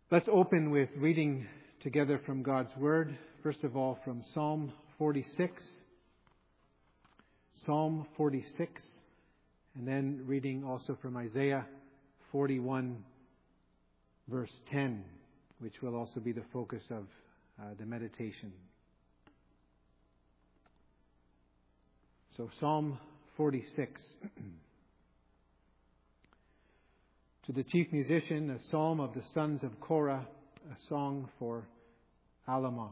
Let's open with reading together from God's Word. First of all, from Psalm 46. Psalm 46. And then reading also from Isaiah 41, verse 10, which will also be the focus of the meditation. So Psalm 46. To the chief musician, a psalm of the sons of Korah, a song for Alamoth.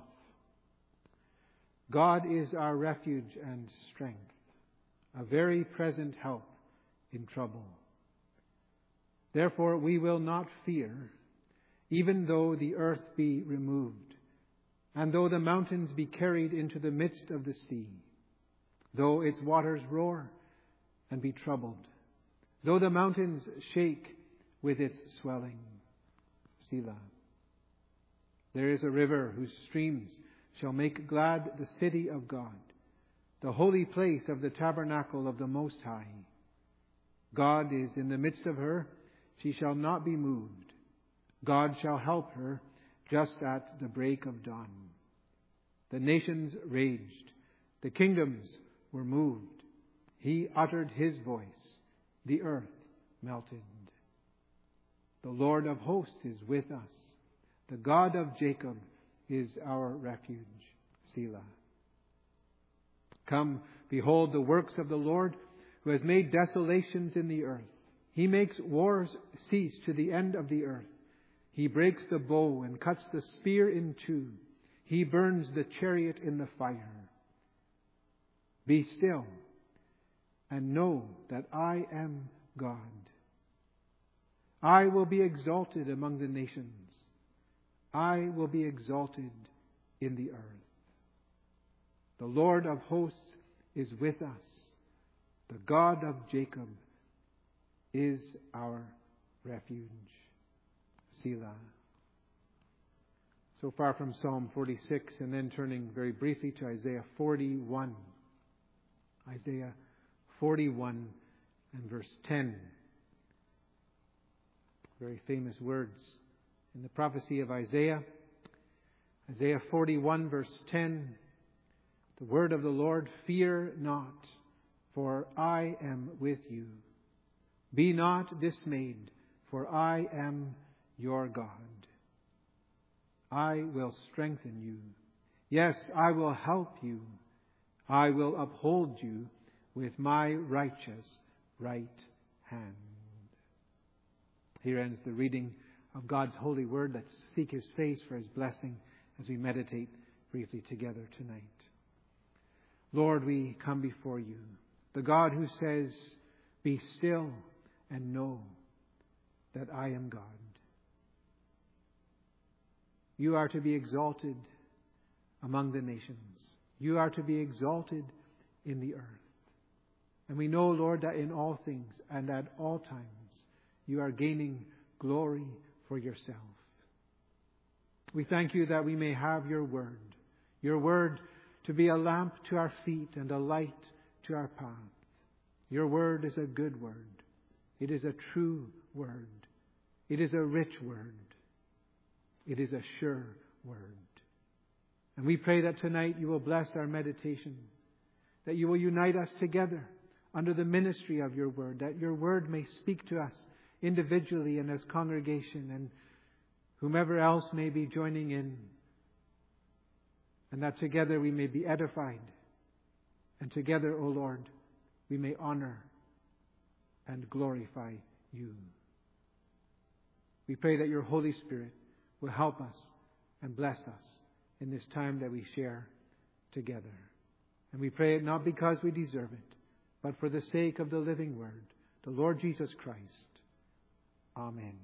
God is our refuge and strength, a very present help in trouble. Therefore we will not fear, even though the earth be removed, and though the mountains be carried into the midst of the sea, though its waters roar and be troubled, though the mountains shake with its swelling. Selah. There is a river whose streams shall make glad the city of God, the holy place of the tabernacle of the Most High. God is in the midst of her, she shall not be moved. God shall help her just at the break of dawn. The nations raged, the kingdoms were moved. He uttered his voice, the earth melted. The Lord of hosts is with us. The God of Jacob is our refuge. Selah. Come, behold the works of the Lord, who has made desolations in the earth. He makes wars cease to the end of the earth. He breaks the bow and cuts the spear in two. He burns the chariot in the fire. Be still and know that I am God. I will be exalted among the nations. I will be exalted in the earth. The Lord of hosts is with us. The God of Jacob is our refuge. Selah. So far from Psalm 46, and then turning very briefly to Isaiah 41. Isaiah 41 and verse 10. Very famous words in the prophecy of Isaiah. Isaiah 41 verse 10. The word of the Lord, fear not, for I am with you. Be not dismayed, for I am your God. I will strengthen you. Yes, I will help you. I will uphold you with my righteous right hand. Here ends the reading of God's holy word. Let's seek His face for His blessing as we meditate briefly together tonight. Lord, we come before you, the God who says, be still and know that I am God. You are to be exalted among the nations. You are to be exalted in the earth. And we know, Lord, that in all things and at all times, you are gaining glory for yourself. We thank you that we may have your word to be a lamp to our feet and a light to our path. Your word is a good word. It is a true word. It is a rich word. It is a sure word. And we pray that tonight you will bless our meditation, that you will unite us together under the ministry of your word, that your word may speak to us individually and as congregation, and whomever else may be joining in, and that together we may be edified, and together, O Lord, we may honor and glorify you. We pray that your Holy Spirit will help us and bless us in this time that we share together. And we pray it not because we deserve it, but for the sake of the living word, the Lord Jesus Christ. Amen.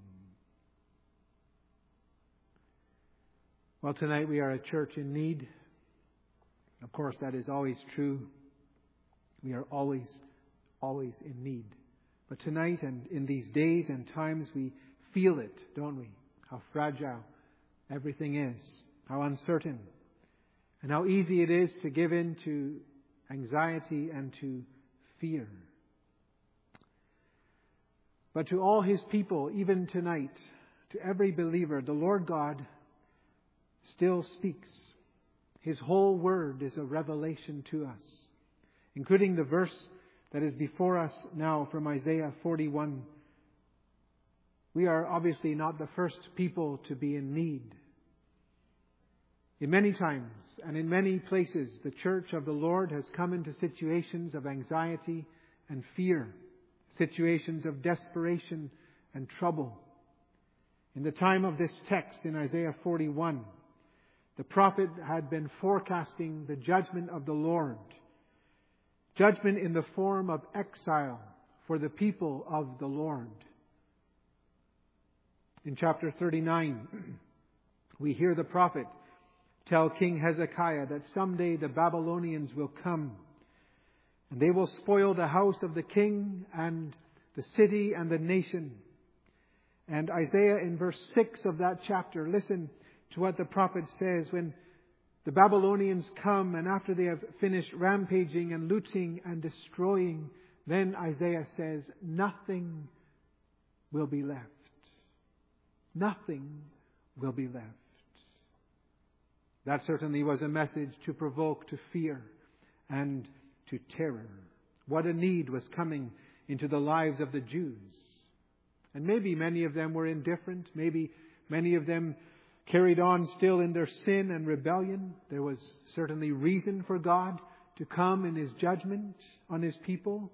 Well, tonight we are a church in need. Of course, that is always true. We are always in need. But tonight and in these days and times, we feel it, don't we? How fragile everything is, how uncertain, and how easy it is to give in to anxiety and to fear. But to all His people, even tonight, to every believer, the Lord God still speaks. His whole word is a revelation to us, including the verse that is before us now from Isaiah 41. We are obviously not the first people to be in need. In many times and in many places, the church of the Lord has come into situations of anxiety and fear, situations of desperation and trouble. In the time of this text in Isaiah 41, the prophet had been forecasting the judgment of the Lord. Judgment in the form of exile for the people of the Lord. In chapter 39, we hear the prophet tell King Hezekiah that someday the Babylonians will come and they will spoil the house of the king and the city and the nation. And Isaiah in verse 6 of that chapter, listen to what the prophet says when the Babylonians come and after they have finished rampaging and looting and destroying, then Isaiah says, nothing will be left. Nothing will be left. That certainly was a message to provoke to fear and to terror. What a need was coming into the lives of the Jews. And maybe many of them were indifferent. Maybe many of them carried on still in their sin and rebellion. There was certainly reason for God to come in His judgment on His people.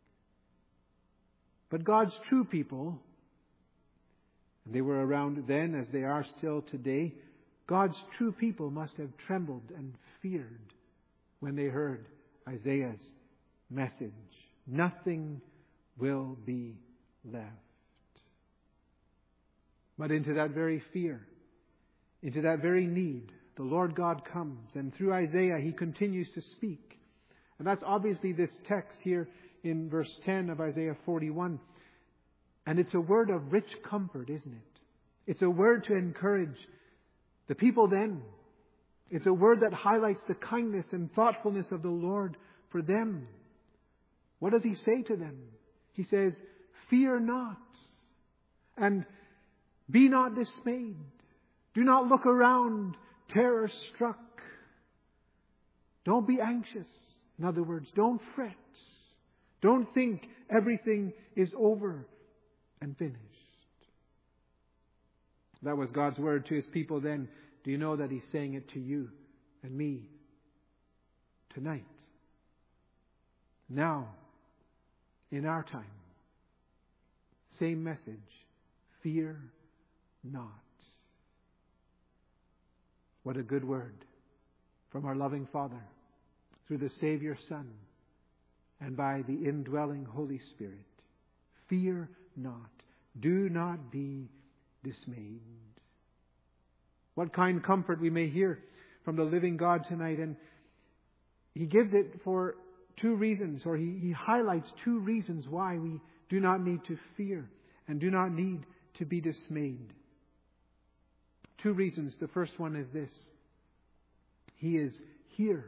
But God's true people, and they were around then as they are still today, God's true people must have trembled and feared when they heard Isaiah's message. Nothing will be left. But into that very fear, into that very need, the Lord God comes. And through Isaiah, He continues to speak. And that's obviously this text here in verse 10 of Isaiah 41. And it's a word of rich comfort, isn't it? It's a word to encourage the people then. It's a word that highlights the kindness and thoughtfulness of the Lord for them. What does He say to them? He says, fear not, and be not dismayed. Do not look around, terror struck. Don't be anxious. In other words, don't fret. Don't think everything is over and finished. That was God's word to His people then. Do you know that He's saying it to you and me tonight? Now, in our time. Same message. Fear not. What a good word from our loving Father through the Savior Son and by the indwelling Holy Spirit. Fear not. Do not be dismayed. What kind comfort we may hear from the living God tonight. And He gives it for two reasons, or He highlights two reasons why we do not need to fear and do not need to be dismayed. Two reasons. The first one is this. He is here.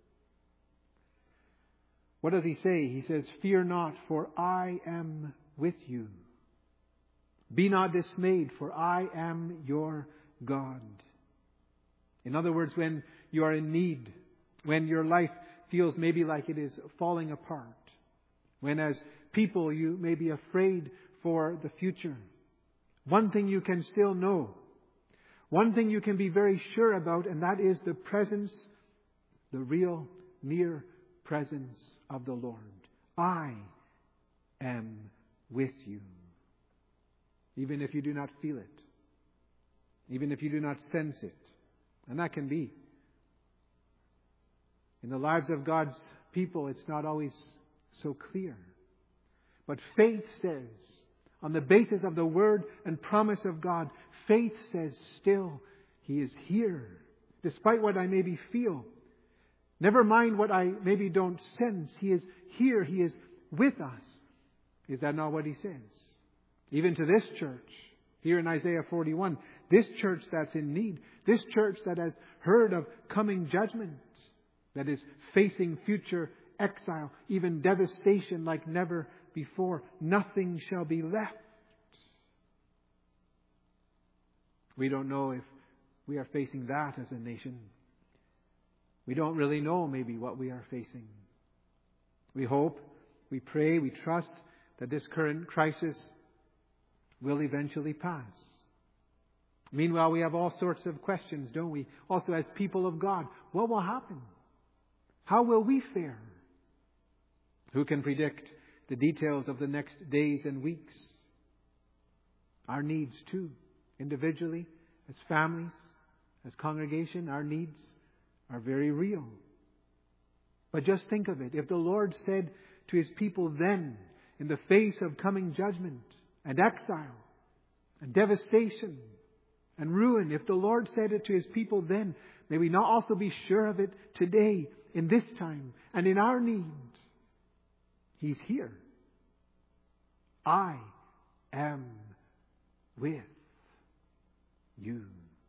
What does He say? He says, fear not, for I am with you. Be not dismayed, for I am your God. In other words, when you are in need, when your life feels maybe like it is falling apart, when as people you may be afraid for the future, one thing you can still know, one thing you can be very sure about, and that is the presence, the real near presence of the Lord. I am with you. Even if you do not feel it. Even if you do not sense it. And that can be. In the lives of God's people, it's not always so clear. But faith says, on the basis of the word and promise of God, faith says still, He is here. Despite what I maybe feel. Never mind what I maybe don't sense. He is here. He is with us. Is that not what He says? Even to this church, here in Isaiah 41, this church that's in need, this church that has heard of coming judgment, that is facing future exile, even devastation like never before, nothing shall be left. We don't know if we are facing that as a nation. We don't really know maybe what we are facing. We hope, we pray, we trust that this current crisis will eventually pass. Meanwhile, we have all sorts of questions, don't we? Also, as people of God, what will happen? How will we fare? Who can predict the details of the next days and weeks? Our needs too, individually, as families, as congregation, our needs are very real. But just think of it. If the Lord said to His people then, in the face of coming judgment and exile and devastation and ruin, if the Lord said it to His people then, may we not also be sure of it today, in this time, and in our need? He's here. I am with you.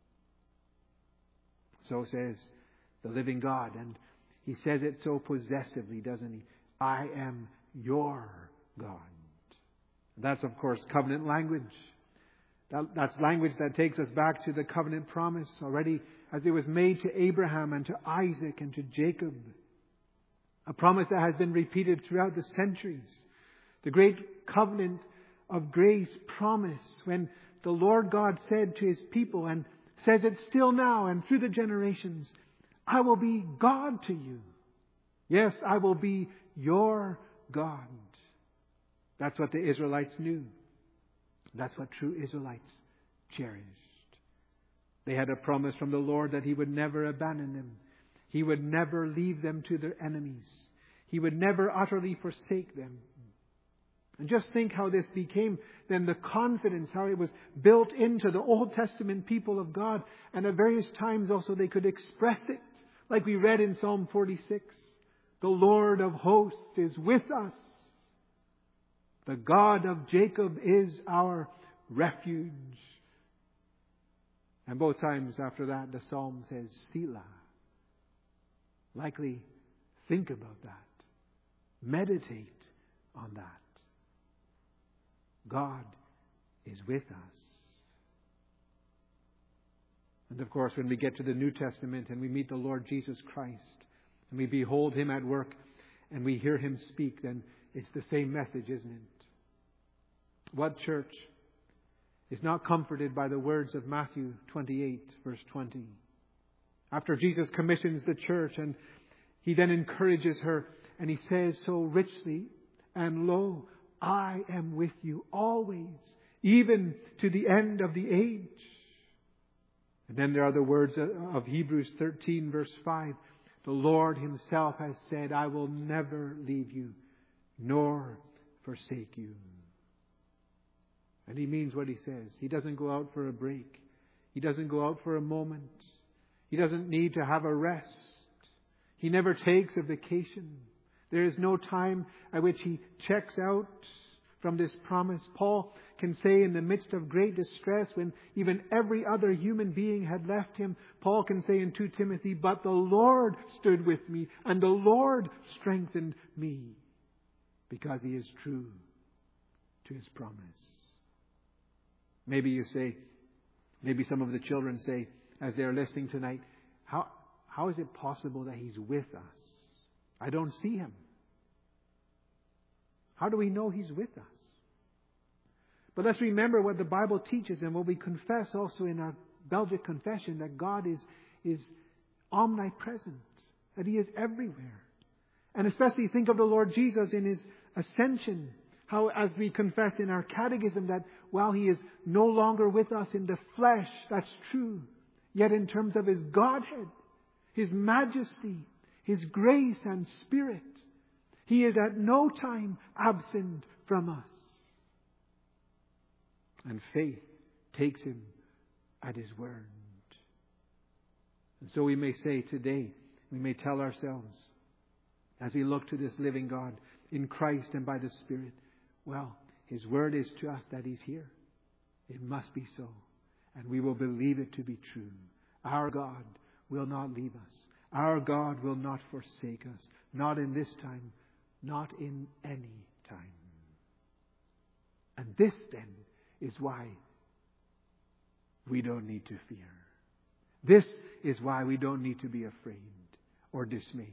So says the living God. And He says it so possessively, doesn't He? I am your God. That's, of course, covenant language. That's language that takes us back to the covenant promise already as it was made to Abraham and to Isaac and to Jacob. A promise that has been repeated throughout the centuries. The great covenant of grace promise when the Lord God said to His people, and says it still now and through the generations, I will be God to you. Yes, I will be your God. That's what the Israelites knew. That's what true Israelites cherished. They had a promise from the Lord that He would never abandon them. He would never leave them to their enemies. He would never utterly forsake them. And just think how this became then the confidence, how it was built into the Old Testament people of God. And at various times also they could express it. Like we read in Psalm 46. The Lord of hosts is with us. The God of Jacob is our refuge. And both times after that the psalm says Selah. Likely think about that. Meditate on that. God is with us. And of course, when we get to the New Testament and we meet the Lord Jesus Christ and we behold Him at work and we hear Him speak, then it's the same message, isn't it? What church is not comforted by the words of Matthew 28, verse 20? After Jesus commissions the church and He then encourages her and He says so richly, and lo, I am with you always, even to the end of the age. And then there are the words of Hebrews 13, verse 5. The Lord Himself has said, I will never leave you, nor forsake you. And He means what He says. He doesn't go out for a break. He doesn't go out for a moment. He doesn't need to have a rest. He never takes a vacation. There is no time at which He checks out from this promise. Paul can say in the midst of great distress, when even every other human being had left him, Paul can say in 2 Timothy, but the Lord stood with me and the Lord strengthened me, because He is true to His promise. Maybe you say, maybe some of the children say, as they're listening tonight, how is it possible that He's with us? I don't see Him. How do we know He's with us? But let's remember what the Bible teaches and what we confess also in our Belgic confession, that God is omnipresent, that He is everywhere. And especially think of the Lord Jesus in His ascension. How, as we confess in our catechism, that while He is no longer with us in the flesh, that's true. Yet in terms of His Godhead, His majesty, His grace and Spirit, He is at no time absent from us. And faith takes Him at His word. And so we may say today, we may tell ourselves, as we look to this living God in Christ and by the Spirit, well, His word is to us that He's here. It must be so. And we will believe it to be true. Our God will not leave us. Our God will not forsake us. Not in this time. Not in any time. And this then is why we don't need to fear. This is why we don't need to be afraid or dismayed.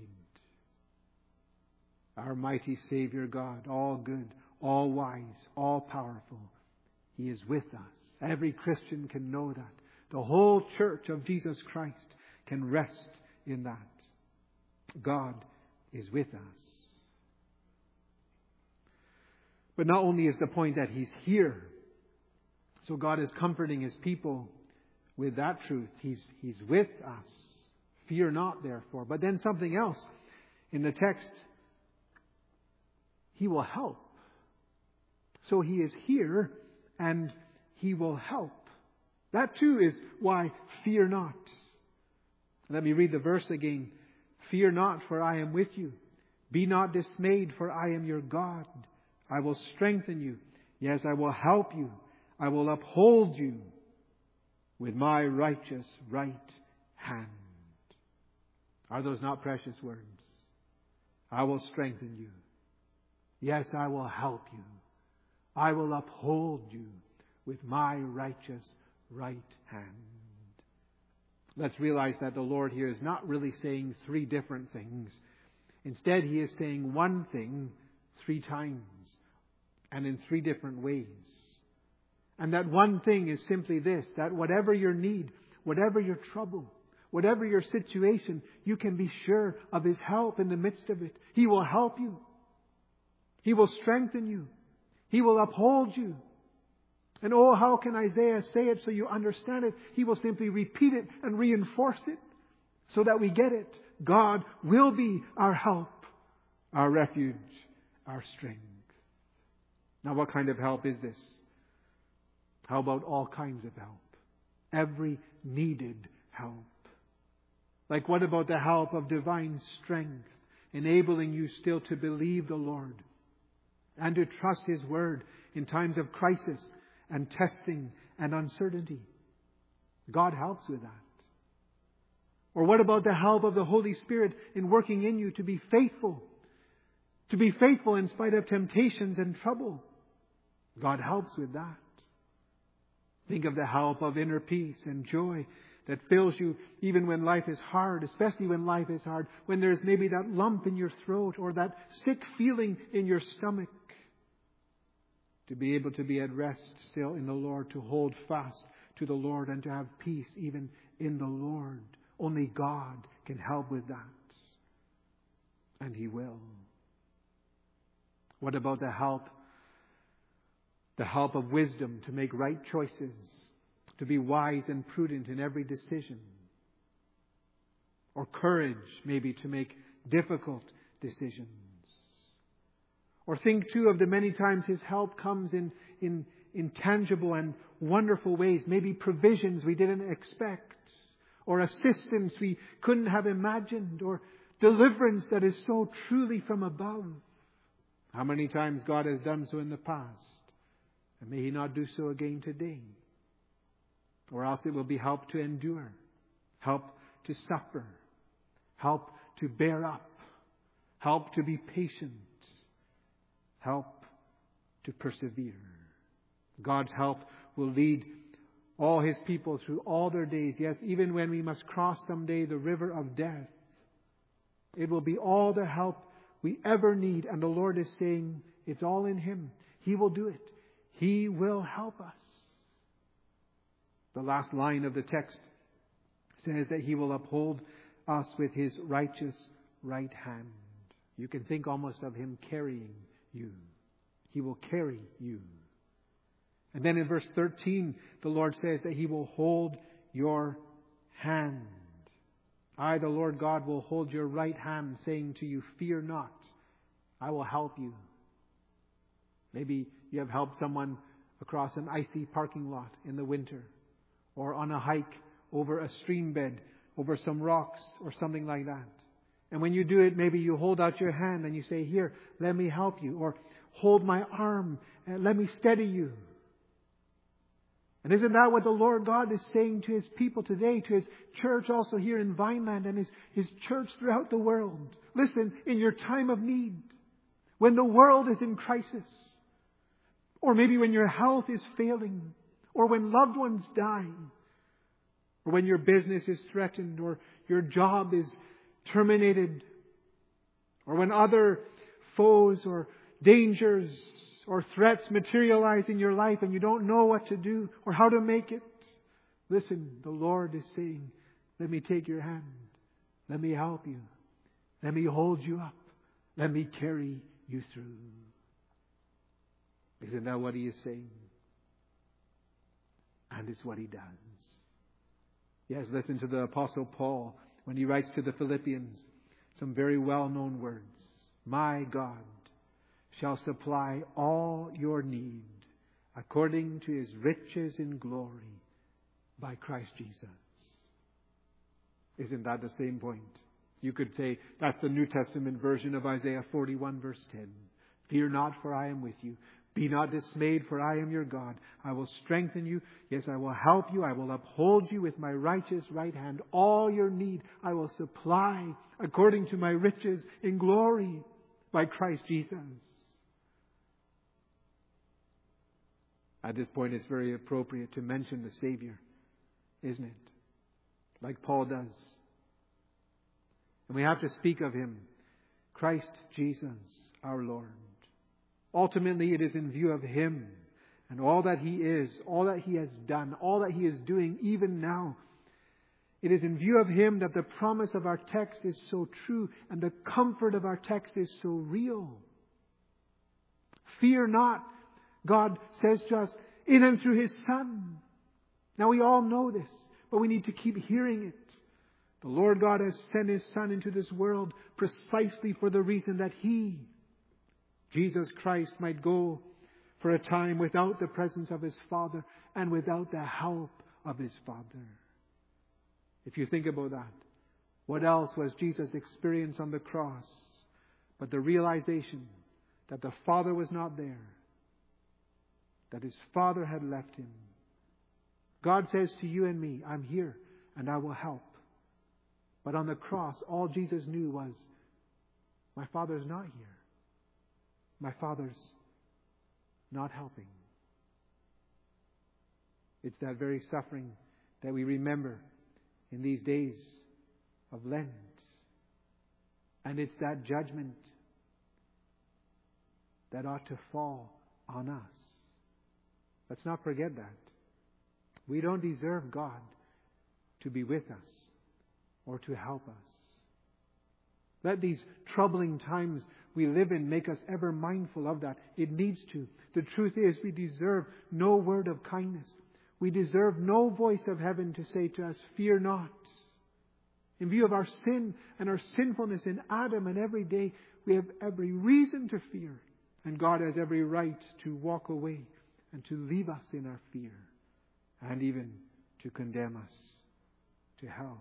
Our mighty Savior God, all good, all wise, all powerful, He is with us. Every Christian can know that. The whole church of Jesus Christ can rest in that. God is with us. But not only is the point that He's here, so God is comforting His people with that truth. He's with us. Fear not, therefore. But then something else in the text. He will help. So He is here and He will help. That too is why fear not. Let me read the verse again. Fear not, for I am with you. Be not dismayed, for I am your God. I will strengthen you. Yes, I will help you. I will uphold you with my righteous right hand. Are those not precious words? I will strengthen you. Yes, I will help you. I will uphold you with my righteous right hand. Let's realize that the Lord here is not really saying three different things. Instead, He is saying one thing 3 times and in 3 different ways. And that one thing is simply this, that whatever your need, whatever your trouble, whatever your situation, you can be sure of His help in the midst of it. He will help you. He will strengthen you. He will uphold you. And oh, how can Isaiah say it so you understand it? He will simply repeat it and reinforce it so that we get it. God will be our help, our refuge, our strength. Now, what kind of help is this? How about all kinds of help? Every needed help. Like what about the help of divine strength, enabling you still to believe the Lord and to trust His Word in times of crisis and testing and uncertainty? God helps with that. Or what about the help of the Holy Spirit in working in you to be faithful in spite of temptations and trouble? God helps with that. Think of the help of inner peace and joy that fills you even when life is hard, especially when life is hard, when there's maybe that lump in your throat or that sick feeling in your stomach. To be able to be at rest still in the Lord, to hold fast to the Lord and to have peace even in the Lord. Only God can help with that. And He will. What about the help? The help of wisdom to make right choices, to be wise and prudent in every decision. Or courage, maybe, to make difficult decisions. Or think too of the many times His help comes in tangible and wonderful ways. Maybe provisions we didn't expect. Or assistance we couldn't have imagined. Or deliverance that is so truly from above. How many times God has done so in the past. And may He not do so again today. Or else it will be help to endure. Help to suffer. Help to bear up. Help to be patient. Help to persevere. God's help will lead all His people through all their days. Yes, even when we must cross someday the river of death. It will be all the help we ever need. And the Lord is saying it's all in Him. He will do it. He will help us. The last line of the text says that He will uphold us with His righteous right hand. You can think almost of Him carrying you. He will carry you. And then in verse 13, the Lord says that He will hold your hand. I, the Lord God, will hold your right hand, saying to you, fear not. I will help you. Maybe you have helped someone across an icy parking lot in the winter, or on a hike over a stream bed, over some rocks or something like that. And when you do it, maybe you hold out your hand and you say, here, let me help you. Or hold my arm and let me steady you. And isn't that what the Lord God is saying to His people today, to His church also here in Vineland and His church throughout the world? Listen, in your time of need, when the world is in crisis, or maybe when your health is failing, or when loved ones die, or when your business is threatened, or your job is terminated, or when other foes or dangers or threats materialize in your life and you don't know what to do or how to make it. Listen, the Lord is saying, let me take your hand. Let me help you. Let me hold you up. Let me carry you through. Isn't that what He is saying? And it's what He does. Yes, listen to the Apostle Paul when he writes to the Philippians some very well-known words. My God shall supply all your need according to His riches in glory by Christ Jesus. Isn't that the same point? You could say that's the New Testament version of Isaiah 41 verse 10. Fear not, for I am with you. Be not dismayed, for I am your God. I will strengthen you. Yes, I will help you. I will uphold you with my righteous right hand. All your need I will supply according to my riches in glory by Christ Jesus. At this point, it's very appropriate to mention the Savior, isn't it? Like Paul does. And we have to speak of Him, Christ Jesus, our Lord. Ultimately, it is in view of Him and all that He is, all that He has done, all that He is doing even now. It is in view of Him that the promise of our text is so true and the comfort of our text is so real. Fear not, God says to us, in and through His Son. Now we all know this, but we need to keep hearing it. The Lord God has sent His Son into this world precisely for the reason that He, Jesus Christ, might go for a time without the presence of His Father and without the help of His Father. If you think about that, what else was Jesus' experience on the cross but the realization that the Father was not there, that His Father had left Him? God says to you and me, I'm here and I will help. But on the cross, all Jesus knew was, my Father's not here. My Father's not helping. It's that very suffering that we remember in these days of Lent. And it's that judgment that ought to fall on us. Let's not forget that. We don't deserve God to be with us or to help us. Let these troubling times we live in make us ever mindful of that. It needs to. The truth is, we deserve no word of kindness. We deserve no voice of heaven to say to us, fear not. In view of our sin and our sinfulness in Adam and every day, we have every reason to fear. And God has every right to walk away and to leave us in our fear and even to condemn us to hell.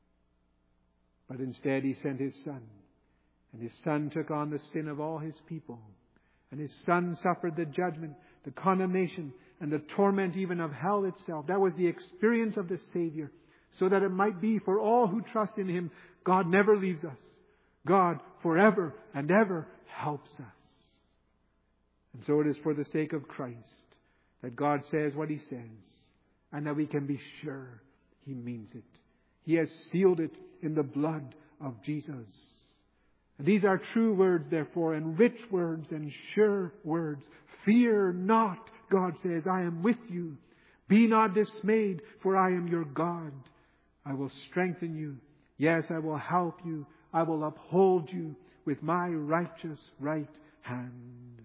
But instead He sent His Son. And His Son took on the sin of all His people. And His Son suffered the judgment, the condemnation, and the torment even of hell itself. That was the experience of the Savior. So that it might be for all who trust in Him, God never leaves us. God forever and ever helps us. And so it is for the sake of Christ that God says what He says. And that we can be sure He means it. He has sealed it in the blood of Jesus. And these are true words, therefore, and rich words and sure words. Fear not, God says, I am with you. Be not dismayed, for I am your God. I will strengthen you. Yes, I will help you. I will uphold you with my righteous right hand.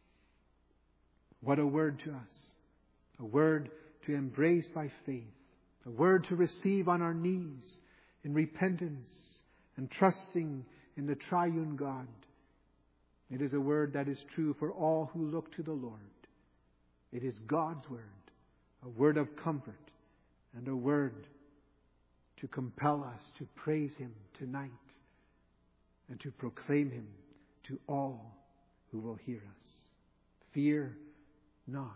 What a word to us. A word to embrace by faith. A word to receive on our knees in repentance and trusting in the triune God. It is a word that is true for all who look to the Lord. It is God's word, a word of comfort and a word to compel us to praise Him tonight and to proclaim Him to all who will hear us. Fear not.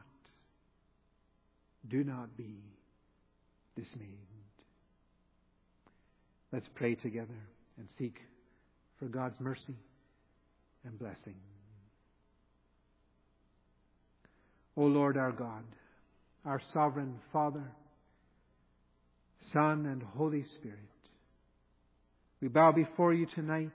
Do not be dismayed. Let's pray together and seek for God's mercy and blessing. O Lord our God, our sovereign Father, Son, and Holy Spirit. We bow before you tonight,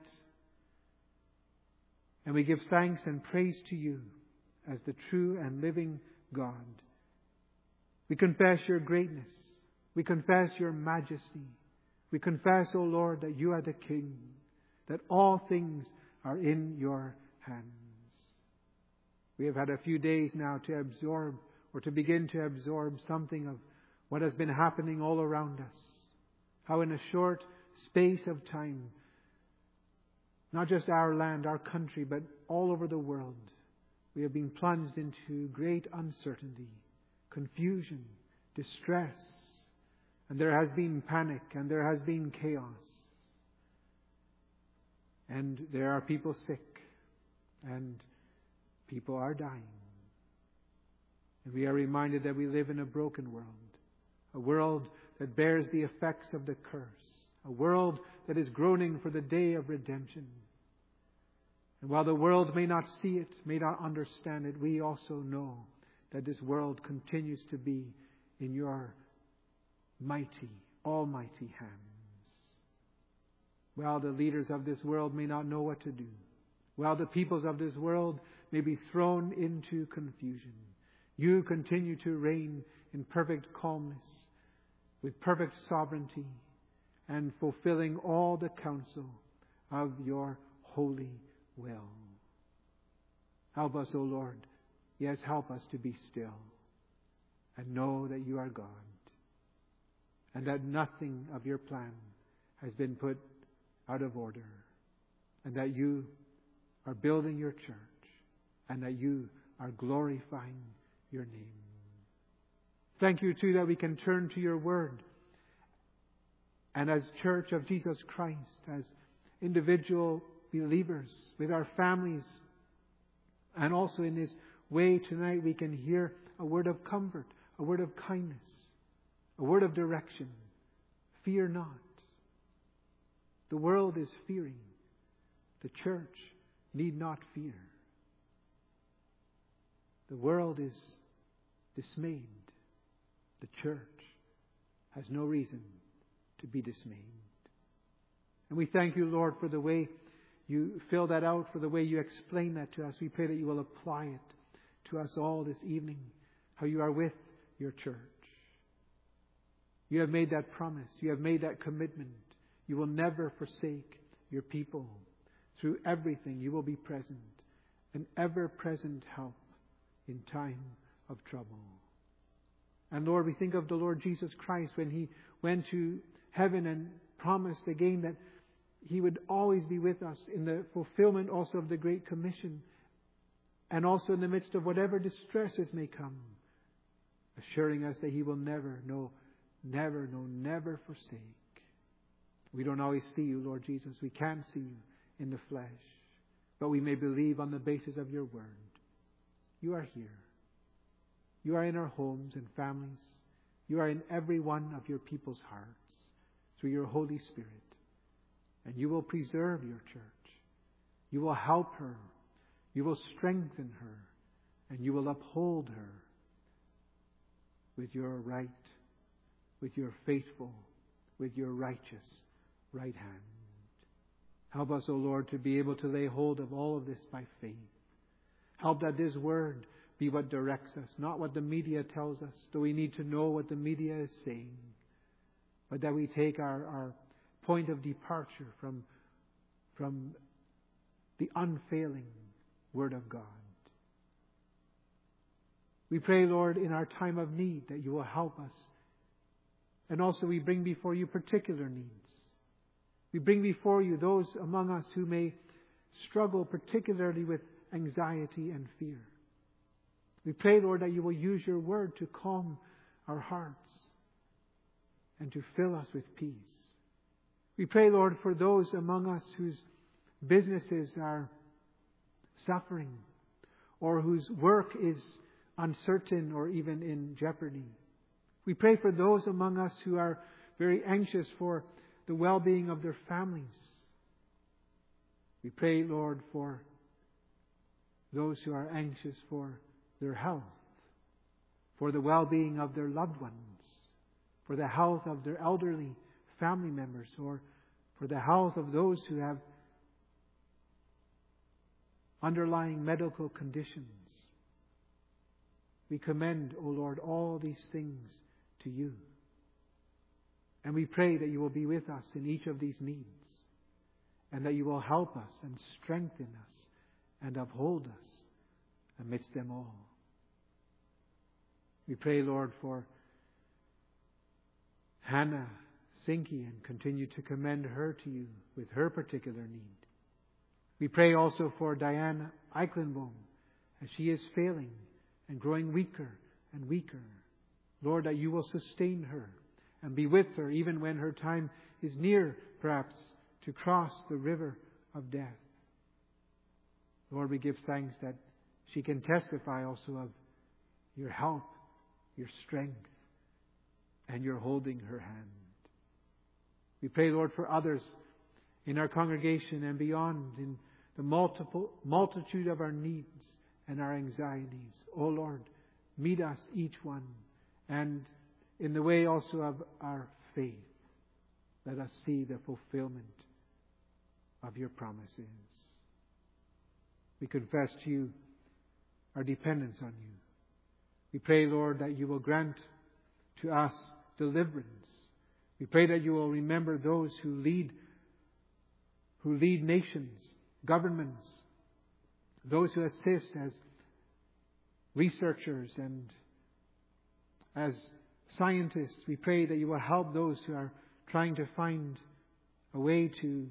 and we give thanks and praise to you as the true and living God. We confess your greatness. We confess your majesty. We confess, O Lord, that you are the King, that all things are in your hands. We have had a few days now to absorb, or to begin to absorb, something of what has been happening all around us. How in a short space of time, not just our land, our country, but all over the world, we have been plunged into great uncertainty, confusion, distress, and there has been panic, and there has been chaos. And there are people sick, and people are dying. And we are reminded that we live in a broken world, a world that bears the effects of the curse, a world that is groaning for the day of redemption. And while the world may not see it, may not understand it, we also know that this world continues to be in your mighty, almighty hands. While the leaders of this world may not know what to do, while the peoples of this world may be thrown into confusion, you continue to reign in perfect calmness, with perfect sovereignty, and fulfilling all the counsel of your holy will. Help us, O Lord. Yes, help us to be still and know that you are God, and that nothing of your plan has been put out of order, and that you are building your church, and that you are glorifying your name. Thank you, too, that we can turn to your word, and as Church of Jesus Christ, as individual believers, with our families, and also in this way tonight we can hear a word of comfort, a word of kindness, a word of direction. Fear not. The world is fearing. The church need not fear. The world is dismayed. The church has no reason to be dismayed. And we thank you, Lord, for the way you fill that out, for the way you explain that to us. We pray that you will apply it to us all this evening, how you are with your church. You have made that promise. You have made that commitment. You will never forsake your people. Through everything, you will be present, an ever-present help in time of trouble. And Lord, we think of the Lord Jesus Christ when He went to heaven and promised again that He would always be with us in the fulfillment also of the Great Commission, and also in the midst of whatever distresses may come, assuring us that He will never forsake. We don't always see you, Lord Jesus. We can't see you in the flesh, but we may believe on the basis of your word. You are here. You are in our homes and families. You are in every one of your people's hearts through your Holy Spirit. And you will preserve your church. You will help her. You will strengthen her. And you will uphold her with your right, with your faithful, with your righteous right hand. Help us, O Lord, to be able to lay hold of all of this by faith. Help that this word be what directs us, not what the media tells us, though we need to know what the media is saying, but that we take our point of departure from the unfailing Word of God. We pray, Lord, in our time of need that you will help us. And also we bring before you particular needs. We bring before you those among us who may struggle particularly with anxiety and fear. We pray, Lord, that you will use your word to calm our hearts and to fill us with peace. We pray, Lord, for those among us whose businesses are suffering or whose work is uncertain or even in jeopardy. We pray for those among us who are very anxious for the well-being of their families. We pray, Lord, for those who are anxious for their health, for the well-being of their loved ones, for the health of their elderly family members, or for the health of those who have underlying medical conditions. We commend, O Lord, all these things to you. And we pray that you will be with us in each of these needs, and that you will help us and strengthen us and uphold us amidst them all. We pray, Lord, for Hannah Sinke and continue to commend her to you with her particular need. We pray also for Diana Eichenbaum as she is failing and growing weaker and weaker. Lord, that you will sustain her and be with her even when her time is near, perhaps, to cross the river of death. Lord, we give thanks that she can testify also of your help, your strength, and your holding her hand. We pray, Lord, for others in our congregation and beyond, in the multitude of our needs and our anxieties. O Lord, meet us, each one, and in the way also of our faith, let us see the fulfillment of your promises. We confess to you our dependence on you. We pray, Lord, that you will grant to us deliverance. We pray that you will remember those who lead nations, governments, those who assist as researchers and as scientists. We pray that you will help those who are trying to find a way to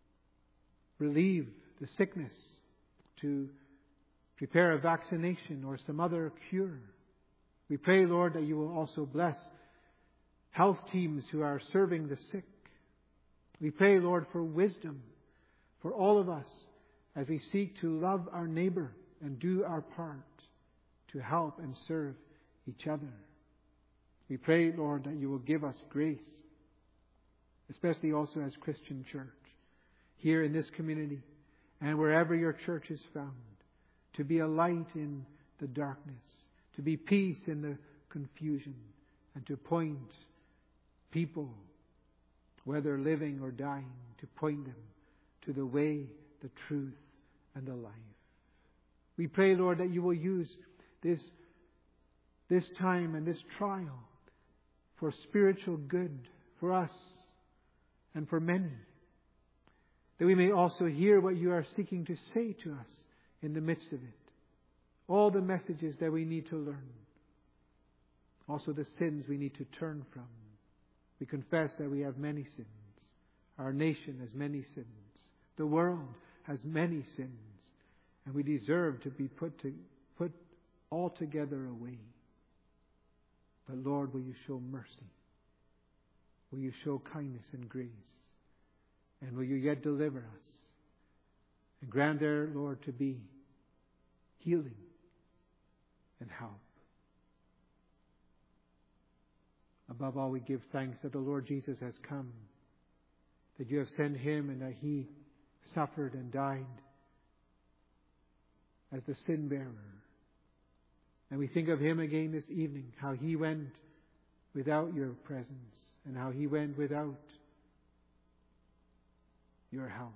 relieve the sickness, to prepare a vaccination or some other cure. We pray, Lord, that you will also bless health teams who are serving the sick. We pray, Lord, for wisdom for all of us as we seek to love our neighbor and do our part to help and serve each other. We pray, Lord, that you will give us grace, especially also as Christian church, here in this community and wherever your church is found, to be a light in the darkness, to be peace in the confusion, and to point people, whether living or dying, to point them to the way, the truth, and the life. We pray, Lord, that you will use this time and this trial for spiritual good for us and for many, that we may also hear what you are seeking to say to us in the midst of it. All the messages that we need to learn. Also the sins we need to turn from. We confess that we have many sins. Our nation has many sins. The world has many sins. And we deserve to be put altogether away. But Lord, will you show mercy? Will you show kindness and grace? And will you yet deliver us? And grant there, Lord, to be healing and help. Above all, we give thanks that the Lord Jesus has come, that you have sent him and that he suffered and died as the sin bearer. And we think of him again this evening, how he went without your presence and how he went without your help.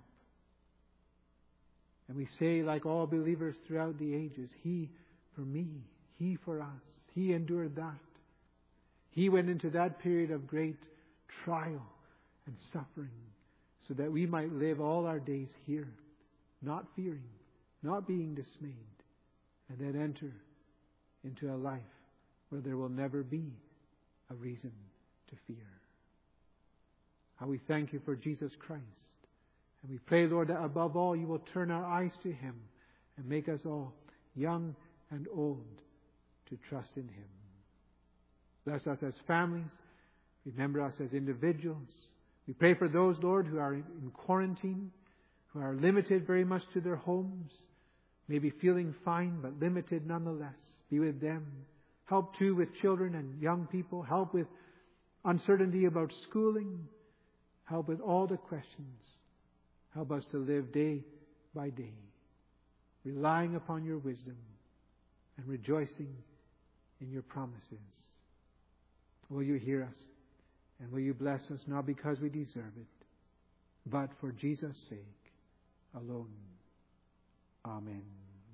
And we say, like all believers throughout the ages, he for me, he for us. He endured that. He went into that period of great trial and suffering so that we might live all our days here, not fearing, not being dismayed, and then enter into a life where there will never be a reason to fear. How we thank you for Jesus Christ. And we pray, Lord, that above all you will turn our eyes to him and make us all, young and old, to trust in him. Bless us as families. Remember us as individuals. We pray for those, Lord, who are in quarantine, who are limited very much to their homes, maybe feeling fine, but limited nonetheless. Be with them. Help, too, with children and young people. Help with uncertainty about schooling. Help with all the questions. Help us to live day by day, relying upon your wisdom and rejoicing in your promises. Will you hear us And will you bless us not because we deserve it, but for Jesus' sake alone. Amen.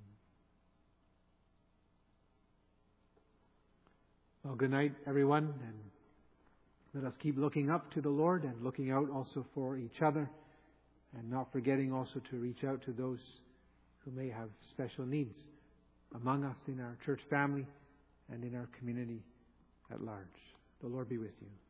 Well, good night, everyone, and let us keep looking up to the Lord and looking out also for each other, and not forgetting also to reach out to those who may have special needs among us in our church family and in our community at large. The Lord be with you.